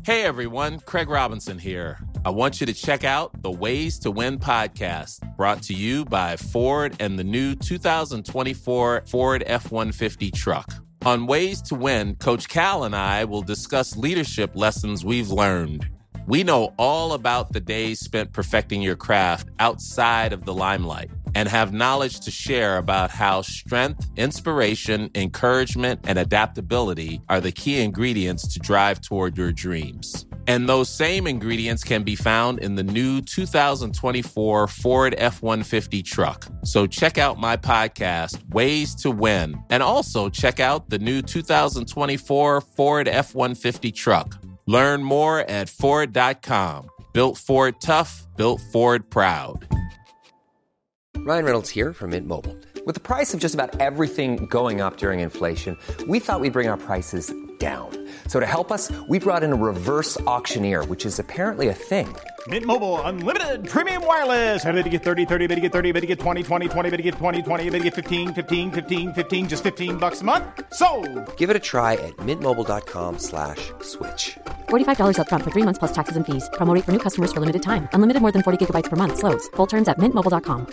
Hey everyone, Craig Robinson here. I want you to check out the Ways to Win podcast, brought to you by Ford and the new 2024 Ford F-150 truck. On Ways to Win, Coach Cal and I will discuss leadership lessons we've learned. We know all about the days spent perfecting your craft outside of the limelight and have knowledge to share about how strength, inspiration, encouragement, and adaptability are the key ingredients to drive toward your dreams. And those same ingredients can be found in the new 2024 Ford F-150 truck. So check out my podcast, Ways to Win, and also check out the new 2024 Ford F-150 truck. Learn more at Ford.com. Built Ford tough, built Ford proud. Ryan Reynolds here from Mint Mobile. With the price of just about everything going up during inflation, we thought we'd bring our prices down. So to help us, we brought in a reverse auctioneer, which is apparently a thing. Mint Mobile Unlimited Premium Wireless. How to get 30, 30, how to get 30, how to get 20, 20, 20, how to get 20, 20, how to get 15, 15, 15, 15, just $15 a month? Sold! Give it a try at mintmobile.com/switch. $45 up front for 3 months plus taxes and fees. Promo rate for new customers for limited time. Unlimited more than 40 gigabytes per month. Slows full terms at mintmobile.com.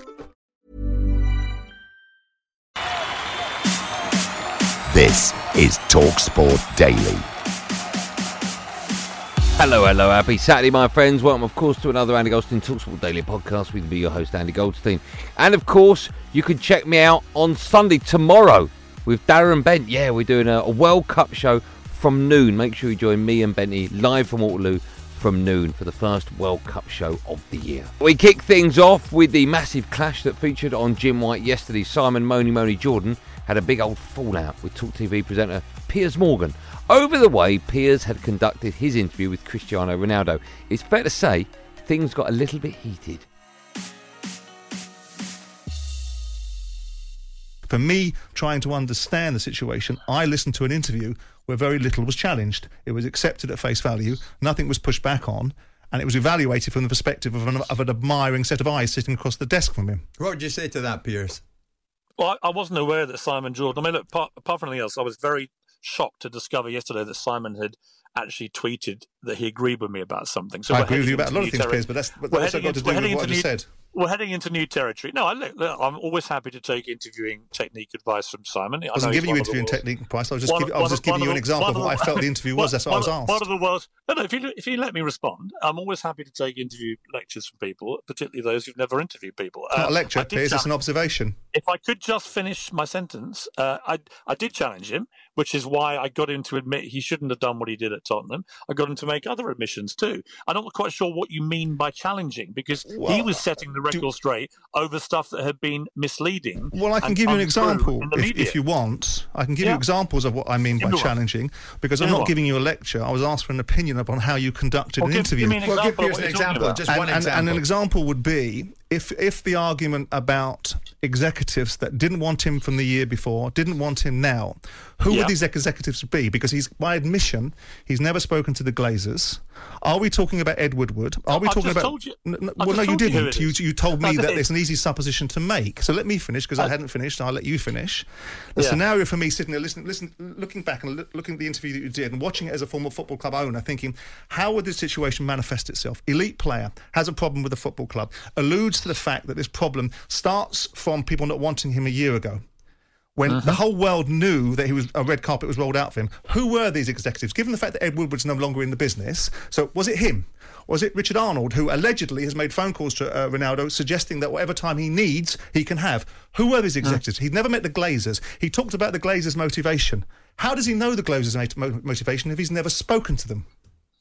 This is TalkSport Daily. Hello, happy Saturday, my friends. Welcome, of course, to another Andy Goldstein TalkSport Daily podcast with me, your host, Andy Goldstein. And, of course, you can check me out on Sunday, tomorrow, with Darren Bent. Yeah, we're doing a World Cup show from noon. Make sure you join me and Benty live from Waterloo from noon for the first World Cup show of the year. We kick things off with the massive clash that featured on Jim White yesterday. Simon Moni Jordan had a big old fallout with Talk TV presenter Piers Morgan over the way Piers had conducted his interview with Cristiano Ronaldo. It's fair to say things got a little bit heated. For me, trying to understand the situation, I listened to an interview where very little was challenged. It was accepted at face value, nothing was pushed back on, and it was evaluated from the perspective of an admiring set of eyes sitting across the desk from him. What would you say to that, Piers? Well, I wasn't aware that Simon Jordan... I mean, look, apart from anything else, I was very shocked to discover yesterday that Simon had actually tweeted that he agreed with me about something. So I agree with you about a lot of things, Piers, but that's also got to do with what I just said. We're heading into new territory. No, look, I'm always happy to take interviewing technique advice from Simon. I wasn't giving you interviewing technique advice. I was just giving you an example of what I felt the interview was. That's what I was asked. One of the world's... No, if you let me respond, I'm always happy to take interview lectures from people, particularly those who've never interviewed people. It's not a lecture, Piers. It's an observation. If I could just finish my sentence, I did challenge him, which is why I got him to admit he shouldn't have done what he did at Tottenham. I got him to make other admissions too. I'm not quite sure what you mean by challenging, because he was setting the record straight over stuff that had been misleading. Well, I can give you an example if you want. I can give you examples of what I mean by challenging, because I'm not giving you a lecture. I was asked for an opinion upon how you conducted an interview. Give Piers an example, just one example. And an example would be if the argument about executives that didn't want him from the year before, didn't want him now, who would these executives be? Because by admission, he's never spoken to the Glazers. Are we talking about Ed Woodward? Are we talking about... Told you. Well, no, you didn't. You told me that it's an easy supposition to make. So let me finish, because I hadn't finished. I'll let you finish. The scenario for me, sitting there looking back and looking at the interview that you did and watching it as a former football club owner, thinking, how would this situation manifest itself? Elite player has a problem with the football club, alludes to the fact that this problem starts from people not wanting him a year ago, when the whole world knew that a red carpet was rolled out for him. Who were these executives? Given the fact that Ed Woodward's no longer in the business, so was it him? Was it Richard Arnold, who allegedly has made phone calls to Ronaldo, suggesting that whatever time he needs, he can have? Who were these executives? He'd never met the Glazers. He talked about the Glazers' motivation. How does he know the Glazers' motivation if he's never spoken to them?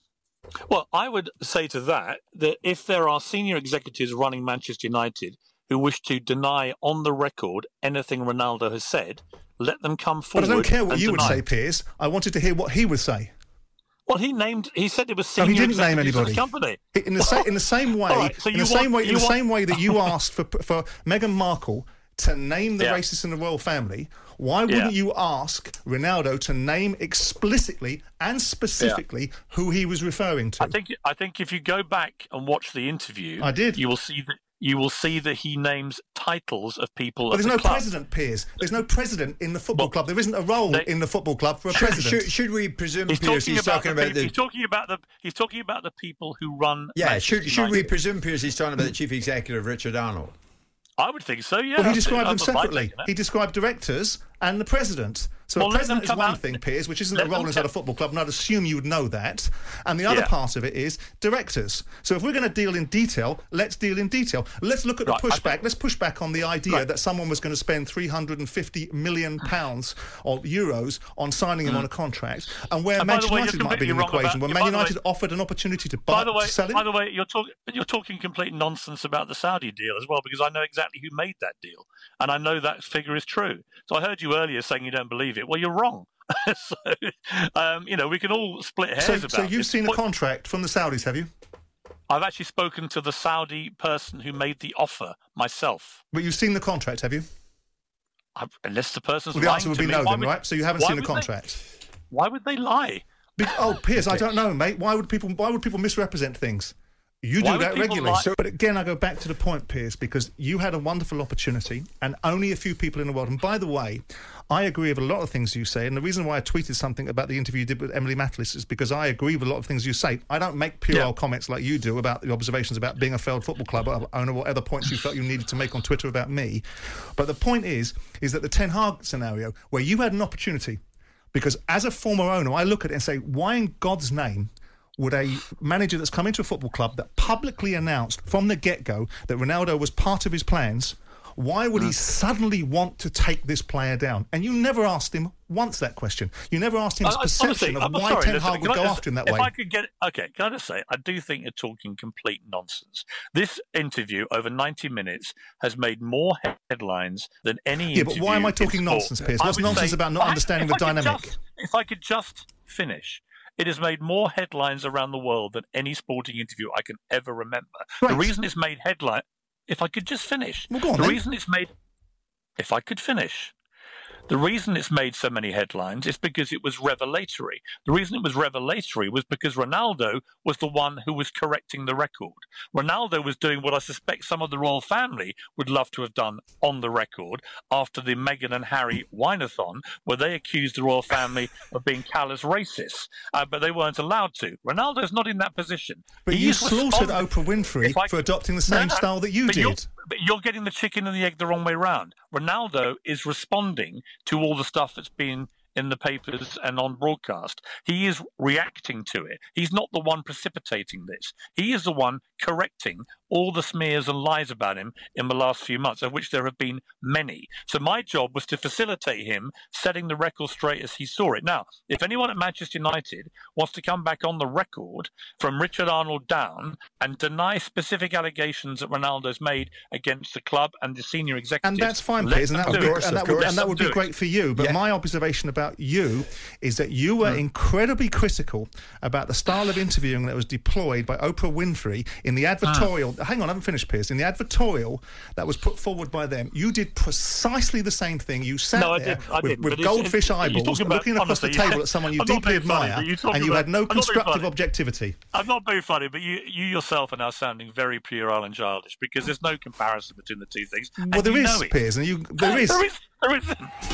Well, I would say to that if there are senior executives running Manchester United who wish to deny on the record anything Ronaldo has said, let them come forward. But I don't care what you would say, Piers. I wanted to hear what he would say. Well, he said it was senior he didn't name executives anybody. of the company. In the same way, in the same way that you asked for Meghan Markle to name the racists in the royal family, why wouldn't you ask Ronaldo to name explicitly and specifically who he was referring to? I think if you go back and watch the interview, I did. You will see that you will see that he names titles of people. But there's no club. president, Piers. There's no president in the football club. There isn't a role in the football club for a president. Should we presume, Piers, he's talking about the... He's talking about the people who run. Yeah, should we presume, Piers, he's talking about the chief executive, Richard Arnold? I would think so, yeah. Well, he described them separately. He described directors and the president. So a president is one thing, Piers, which isn't a role inside a football club, and I'd assume you would know that. And the other part of it is directors. So if we're going to deal in detail, let's deal in detail. Let's look at the pushback. Let's push back on the idea that someone was going to spend £350 million or euros on signing him on a contract, and where Manchester United might be in the equation, where Man United offered an opportunity to sell him. By the way, you're talking complete nonsense about the Saudi deal as well, because I know exactly who made that deal, and I know that figure is true. So I heard you earlier saying you don't believe it. Well, you're wrong. So, we can all split hairs about it. So you've seen a contract from the Saudis, have you? I've actually spoken to the Saudi person who made the offer myself. But you've seen the contract, have you? Unless the person's lying. Well, the answer would be no then, right? So you haven't seen the contract. Why would they lie? Piers, I don't know, mate. Why would people misrepresent things? You do that regularly. But again, I go back to the point, Piers, because you had a wonderful opportunity and only a few people in the world. And by the way, I agree with a lot of things you say. And the reason why I tweeted something about the interview you did with Emily Matlis is because I agree with a lot of things you say. I don't make puerile comments like you do about the observations about being a failed football club owner or other points you felt you needed to make on Twitter about me. But the point is that the Ten Hag scenario, where you had an opportunity, because as a former owner, I look at it and say, why in God's name would a manager that's come into a football club that publicly announced from the get-go that Ronaldo was part of his plans, why would he suddenly want to take this player down? And you never asked him once that question. You never asked him his perception of why Ten Hag would go after him that way. Can I just say, I do think you're talking complete nonsense. This interview, over 90 minutes, has made more headlines than any interview. Yeah, but why am I talking nonsense, Piers? What's nonsense about not understanding the dynamic? If I could just finish. It has made more headlines around the world than any sporting interview I can ever remember. Right. The reason it's made headline... If I could just finish. Well, go on, If I could finish. The reason it's made so many headlines is because it was revelatory. The reason it was revelatory was because Ronaldo was the one who was correcting the record. Ronaldo was doing what I suspect some of the royal family would love to have done on the record after the Meghan and Harry wine-a-thon, where they accused the royal family of being callous racists, but they weren't allowed to. Ronaldo's not in that position. But you slaughtered Oprah Winfrey for adopting the same style that you did. But you're getting the chicken and the egg the wrong way round. Ronaldo is responding to all the stuff that's been in the papers and on broadcast. He is reacting to it. He's not the one precipitating this. He is the one correcting all the smears and lies about him in the last few months, of which there have been many. So my job was to facilitate him setting the record straight as he saw it. Now, if anyone at Manchester United wants to come back on the record from Richard Arnold down and deny specific allegations that Ronaldo's made against the club and the senior executives... And that's fine, Piers, and that would be great for you. But my observation about you is that you were incredibly critical about the style of interviewing that was deployed by Oprah Winfrey in the advertorial... Hang on, I haven't finished, Piers. In the advertorial that was put forward by them, you did precisely the same thing. You sat with goldfish eyeballs looking across the table at someone you deeply admire, and you had no constructive objectivity. I'm not being funny, but you yourself are now sounding very puerile and childish, because there's no comparison between the two things. Well, there is, Piers, and there is. There is.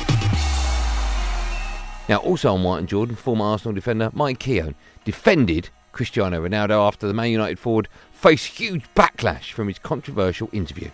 Now, also on White and Jordan, former Arsenal defender Mike Keown defended Cristiano Ronaldo after the Man United forward faced huge backlash from his controversial interview.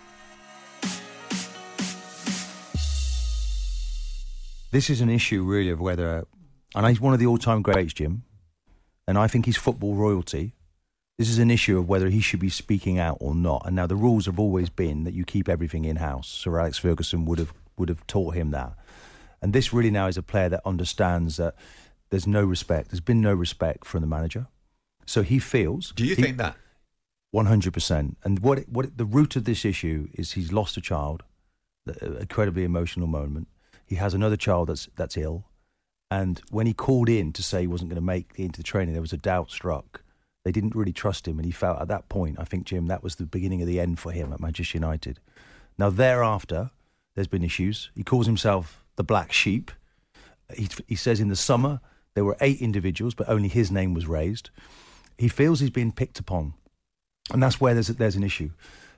This is an issue, really, of whether... And he's one of the all-time greats, Jim, and I think he's football royalty. This is an issue of whether he should be speaking out or not. And now the rules have always been that you keep everything in-house. Sir Alex Ferguson would have taught him that. And this really now is a player that understands that there's no respect. There's been no respect from the manager. So he feels... Do you think that? 100%. And what the root of this issue is he's lost a child, an incredibly emotional moment. He has another child that's ill. And when he called in to say he wasn't going to make it into the training, there was a doubt struck. They didn't really trust him. And he felt at that point, I think, Jim, that was the beginning of the end for him at Manchester United. Now, thereafter, there's been issues. He calls himself the Black Sheep. He says in the summer there were 8 individuals, but only his name was raised. He feels he's been picked upon, and that's where there's an issue.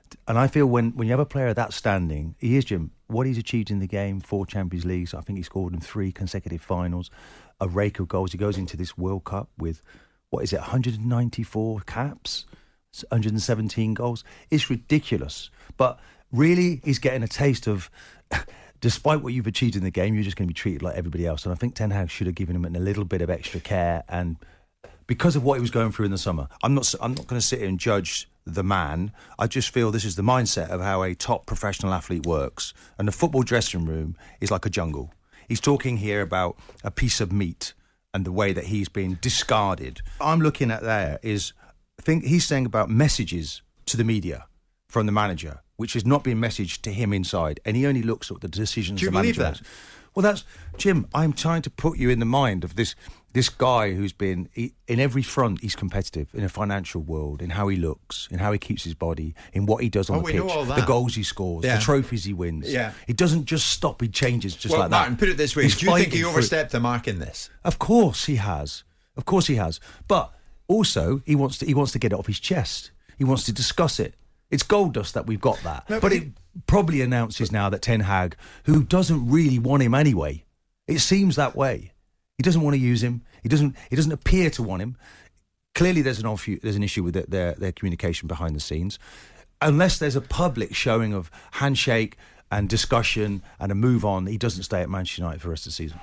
And I feel when you have a player of that standing, he is, Jim, what he's achieved in the game, 4 Champions Leagues, I think he scored in 3 consecutive finals, a rake of goals. He goes into this World Cup with, 194 caps, 117 goals. It's ridiculous. But really, he's getting a taste of, despite what you've achieved in the game, you're just going to be treated like everybody else. And I think Ten Hag should have given him a little bit of extra care. And because of what he was going through in the summer, I'm not going to sit here and judge the man. I just feel this is the mindset of how a top professional athlete works. And the football dressing room is like a jungle. He's talking here about a piece of meat and the way that he's been discarded. I'm looking at there is, I think he's saying about messages to the media from the manager, which is not being messaged to him inside, and he only looks at the decisions the manager makes. Well, that's, Jim, I'm trying to put you in the mind of this guy who's been, in every front, he's competitive, in a financial world, in how he looks, in how he keeps his body, in what he does on the pitch, the goals he scores, the trophies he wins. Yeah. He doesn't just stop, he changes just like that. Martin, put it this way, do you think he overstepped the mark in this? Of course he has. Of course he has. But also, he wants to get it off his chest. He wants to discuss it. It's gold dust that we've got that. No, but it probably announces now that Ten Hag, who doesn't really want him anyway, it seems that way. He doesn't want to use him. He doesn't appear to want him. Clearly, there's an issue with their communication behind the scenes. Unless there's a public showing of handshake and discussion and a move on, he doesn't stay at Manchester United for the rest of the season.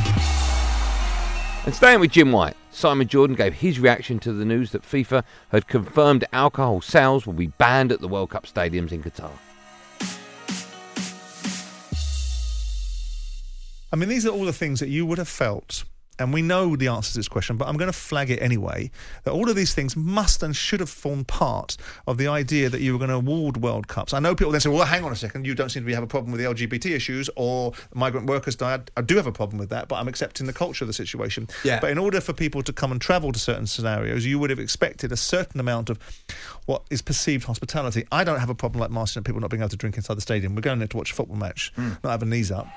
And staying with Jim White, Simon Jordan gave his reaction to the news that FIFA had confirmed alcohol sales will be banned at the World Cup stadiums in Qatar. I mean, these are all the things that you would have felt, and we know the answer to this question, but I'm going to flag it anyway, that all of these things must and should have formed part of the idea that you were going to award World Cups. I know people then say, well, hang on a second, you don't seem to have a problem with the LGBT issues or migrant workers died. I do have a problem with that, but I'm accepting the culture of the situation. Yeah. But in order for people to come and travel to certain scenarios, you would have expected a certain amount of what is perceived hospitality. I don't have a problem like Martin and people not being able to drink inside the stadium. We're going there to watch a football match, not having knees up.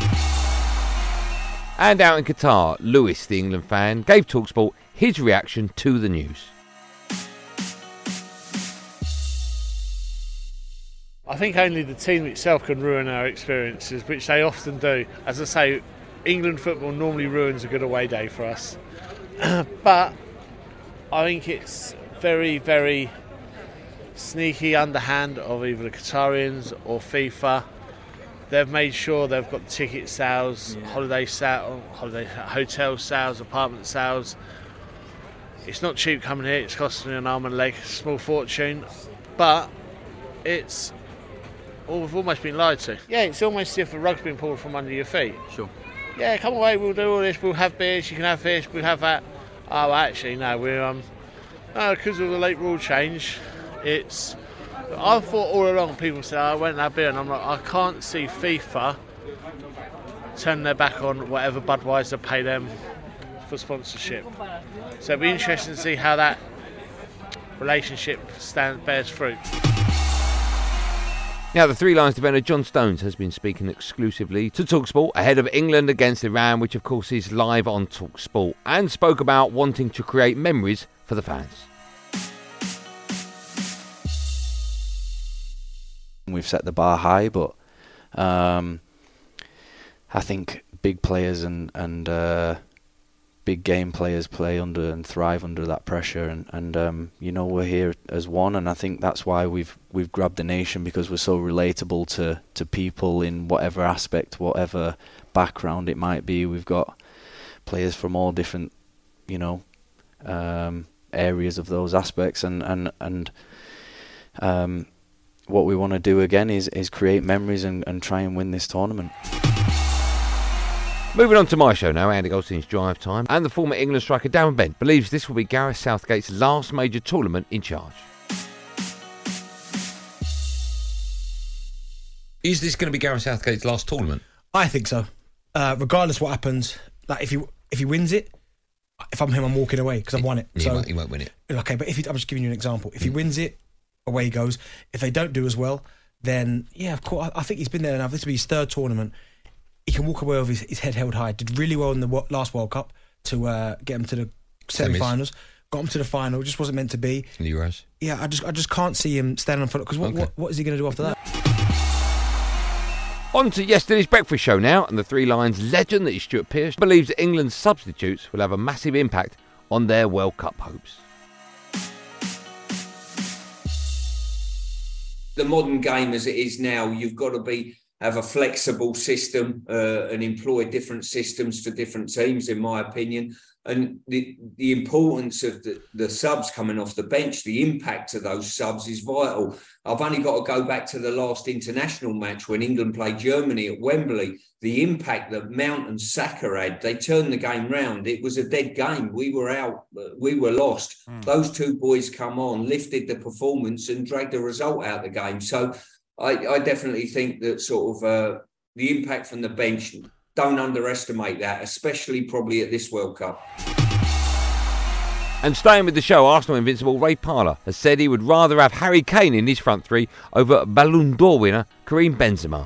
And out in Qatar, Lewis, the England fan, gave TalkSport his reaction to the news. I think only the team itself can ruin our experiences, which they often do. As I say, England football normally ruins a good away day for us. But I think it's very, very sneaky underhand of either the Qatarians or FIFA. They've made sure they've got ticket sales, hotel sales, apartment sales. It's not cheap coming here. It's costing me an arm and a leg, a small fortune. But we've almost been lied to. Yeah, it's almost as if a rug's been pulled from under your feet. Sure. Yeah, come away, we'll do all this, we'll have beers, you can have this, we'll have that. Oh, actually, no, we're, because of the late rule change, I thought all along people said, I went and had beer, and I'm like, I can't see FIFA turn their back on whatever Budweiser pay them for sponsorship. So it'll be interesting to see how that relationship bears fruit. Now, the Three Lions defender John Stones has been speaking exclusively to TalkSport ahead of England against Iran, which of course is live on TalkSport, and spoke about wanting to create memories for the fans. We've set the bar high, but I think big players and big game players play under and thrive under that pressure, and we're here as one, and I think that's why we've grabbed the nation, because we're so relatable to people in whatever aspect, whatever background it might be. We've got players from all different areas of those aspects, and what we want to do again is create memories and try and win this tournament. Moving on to my show now, Andy Goldstein's Drive Time, and the former England striker Darren Bent believes this will be Gareth Southgate's last major tournament in charge. Is this going to be Gareth Southgate's last tournament? I think so. Regardless what happens, like if he wins it, if I'm him, I'm walking away because I've won it. Yeah, he won't win it. Okay, but I'm just giving you an example. If he wins it, away he goes. If they don't do as well, then yeah, of course. I think he's been there enough. This will be his third tournament. He can walk away with his head held high. Did really well in the last World Cup to get him to the semi-finals. got him to the final. It just wasn't meant to be. Euros. Yeah, I just can't see him standing on front because what is he going to do after that? On to yesterday's breakfast show now, and the Three Lions legend that is Stuart Pearce believes England's substitutes will have a massive impact on their World Cup hopes. The modern game as it is now, you've got to have a flexible system and employ different systems for different teams, in my opinion. And the importance of the subs coming off the bench, the impact of those subs is vital. I've only got to go back to the last international match when England played Germany at Wembley. The impact that Mount and Saka had, they turned the game round. It was a dead game. We were out. We were lost. Those two boys come on, lifted the performance and dragged the result out of the game. So I definitely think that sort of the impact from the bench, don't underestimate that, especially probably at this World Cup. And staying with the show, Arsenal invincible Ray Parlour has said he would rather have Harry Kane in his front three over Ballon d'Or winner Karim Benzema.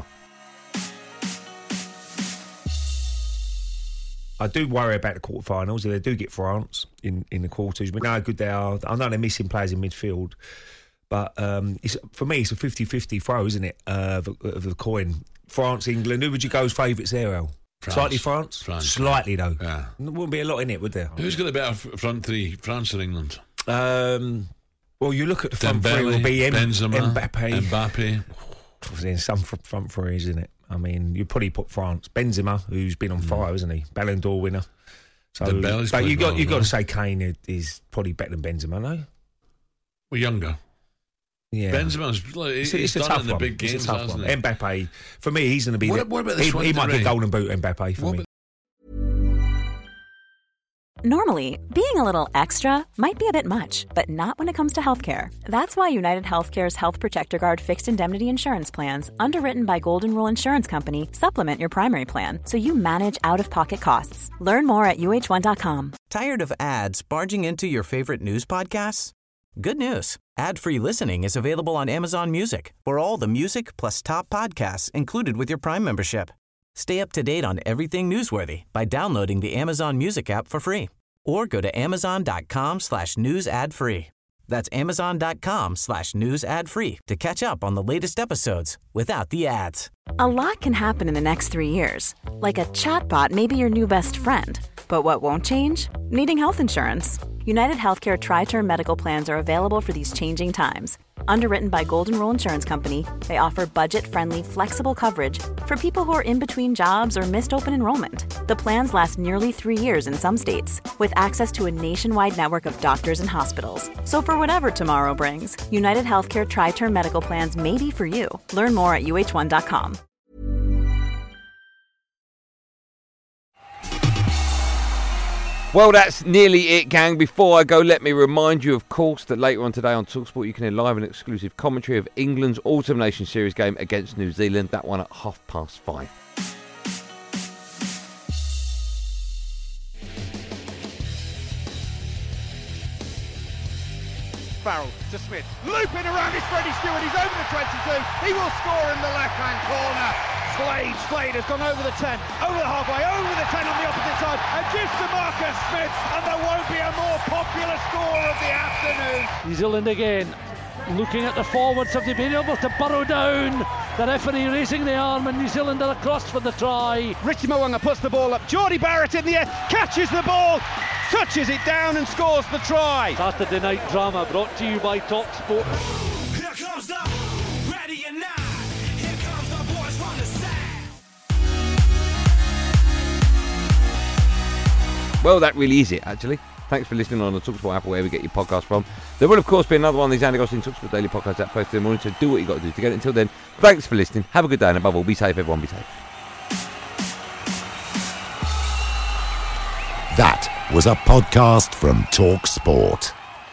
I do worry about the quarterfinals. They do get France in the quarters. We know how good they are. I know they're missing players in midfield. But for me, it's a 50-50 throw, isn't it, of the coin. France, England. Who would you go as favourites there, Al? Slightly France? Slightly, though. Yeah. There wouldn't be a lot in it, would there? Who's got the better front three, France or England? Well, you look at the front three, will be Benzema, Mbappe. There's some front threes, isn't it? I mean, you probably put France. Benzema, who's been on fire, isn't he? Ballon d'Or winner. So, but you got to say Kane is probably better than Benzema, no? Well, younger. Yeah, Benzema's he's done it in the big games, hasn't he? Mbappe, for me, he's going to be. What about the he might get golden boot. Mbappe for me. Normally, being a little extra might be a bit much, but not when it comes to healthcare. That's why United Healthcare's Health Protector Guard fixed indemnity insurance plans, underwritten by Golden Rule Insurance Company, supplement your primary plan so you manage out-of-pocket costs. Learn more at uh1.com. Tired of ads barging into your favorite news podcasts? Good news. Ad-free listening is available on Amazon Music for all the music plus top podcasts included with your Prime membership. Stay up to date on everything newsworthy by downloading the Amazon Music app for free or go to amazon.com/news ad free. That's amazon.com/news ad free to catch up on the latest episodes without the ads. A lot can happen in the next 3 years. Like a chatbot may be your new best friend. But what won't change? Needing health insurance. United Healthcare Tri-Term Medical Plans are available for these changing times. Underwritten by Golden Rule Insurance Company, they offer budget-friendly, flexible coverage for people who are in between jobs or missed open enrollment. The plans last nearly 3 years in some states, with access to a nationwide network of doctors and hospitals. So for whatever tomorrow brings, United Healthcare Tri-Term Medical Plans may be for you. Learn more at uh1.com. Well, that's nearly it, gang. Before I go, let me remind you, of course, that later on today on TalkSport, you can hear live and exclusive commentary of England's Autumn Nations Series game against New Zealand. That one at 5:30. Farrell to Smith, looping around is Freddie Stewart, he's over the 22, he will score in the left-hand corner. Slade has gone over the 10, over the halfway, over the 10 on the opposite side, and just to Marcus Smith, and there won't be a more popular score of the afternoon. New Zealand again, looking at the forwards, have they been able to burrow down? The referee raising the arm, and New Zealand are across for the try. Richie Mo'unga puts the ball up, Geordie Barrett in the air, catches the ball, touches it down and scores the try. Saturday Night Drama brought to you by TalkSport. Here comes the ready and now. Here comes the boys from the south. Well, that really is it, actually. Thanks for listening on the TalkSport app, wherever you get your podcast from. There will, of course, be another one of these Andy Goldstein TalkSport Daily Podcasts at first in the morning, so do what you got to do to get it. Until then, thanks for listening. Have a good day, and above all, be safe, everyone. Be safe. That was a podcast from TalkSport.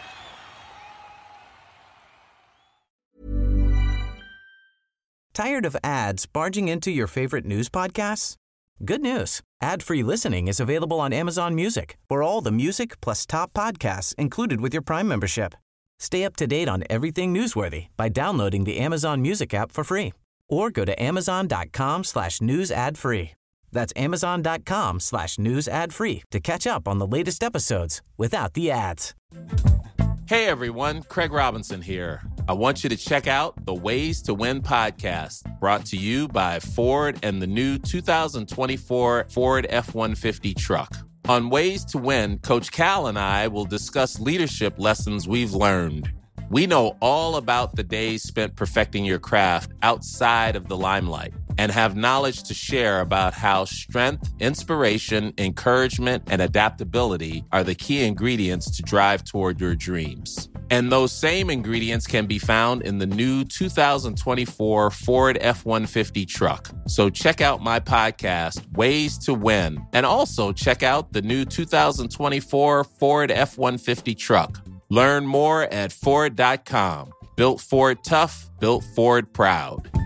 Tired of ads barging into your favorite news podcasts? Good news. Ad-free listening is available on Amazon Music for all the music plus top podcasts included with your Prime membership. Stay up to date on everything newsworthy by downloading the Amazon Music app for free or go to amazon.com/news ad free. That's Amazon.com/news ad free to catch up on the latest episodes without the ads. Hey everyone, Craig Robinson here. I want you to check out the Ways to Win podcast, brought to you by Ford and the new 2024 Ford F-150 truck. On Ways to Win, Coach Cal and I will discuss leadership lessons we've learned. We know all about the days spent perfecting your craft outside of the limelight and have knowledge to share about how strength, inspiration, encouragement, and adaptability are the key ingredients to drive toward your dreams. And those same ingredients can be found in the new 2024 Ford F-150 truck. So check out my podcast, Ways to Win, and also check out the new 2024 Ford F-150 truck. Learn more at Ford.com. Built Ford tough, built Ford proud.